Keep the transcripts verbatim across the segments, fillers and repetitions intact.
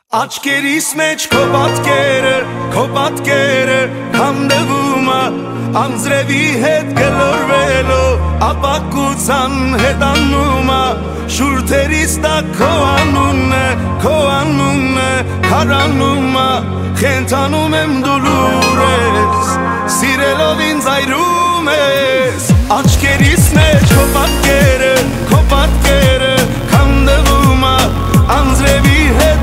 Աչքերիս մեջ քո պատկերը, քո պատկերը հանդևում է անձրևի հետ գլորվելով, ապակության հետանում է շուրթերիս տակ քո անունն է, քո անունն է քարանում է, խենթանում եմ դու լուր ես, սիրելով ինձ այրում ես։ Աչքերիս մեջ քո պատկերը, քո պատկերը հանդևում է անձրևի հետ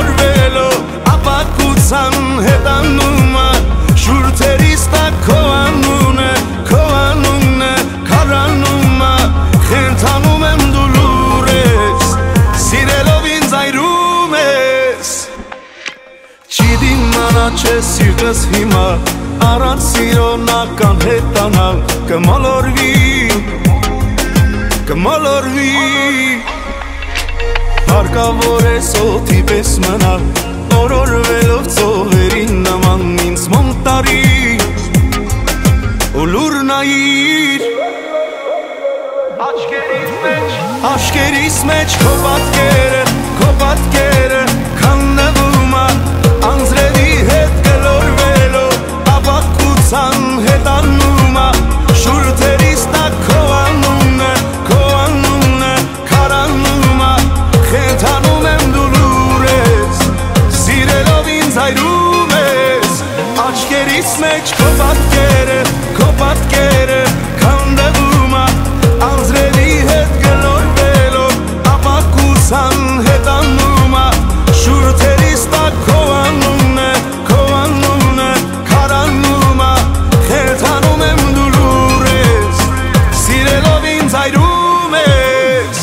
հետանում է շուրթերիս տակ քո անունը, քո անունը քարանում է, խենթանում եմ դու լուր ես, սիրելով ինձ այրում ես։ Չի դիմանա չէ սիրտս հիմա, առանց սիրոնական հետանալ, կմոլորվի, կմոլորվի, հարկավոր ես օդի պես մնալ, օրորվելով ծովերին նման ինձ մոմտարի ու լուր նայիր։ Աչքերիս մեջ քո պատկերը, քո պատկերը քանդվում է անձրևի հետ գլորվելով, ապակության հետանում է շուրթերիս տակ քո անունը, քո անունը քարանում է, խենթանում եմ դու լուր ես, սիրելով ինձ այրում ես։ Աչքերիս մեջ քո պատկերը, քո պատկերը քանդվում է անձրևի հետ գլորվելով, ապակության հետանում է շուրթերիս տակ քո անունը, քո անունը քարանում է, խենթանում եմ դու լուր ես, սիրելով ինձ այրում ես։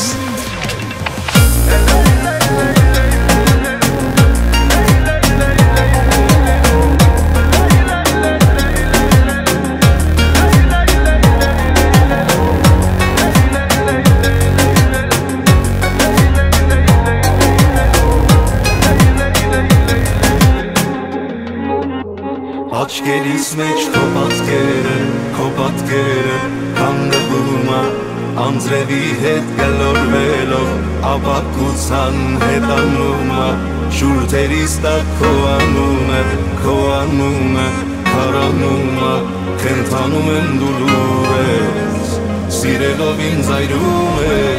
Աչքերիս մեջ քո պատկերը, քո պատկերը հանդվում է անձրևի հետ գլորվելով, ապակության հետանում է շուրթերիս տակ քո անունը, քո անունը քարանում է, խենթանում եմ դու լուր ես, սիրելով ինձ այրում ես։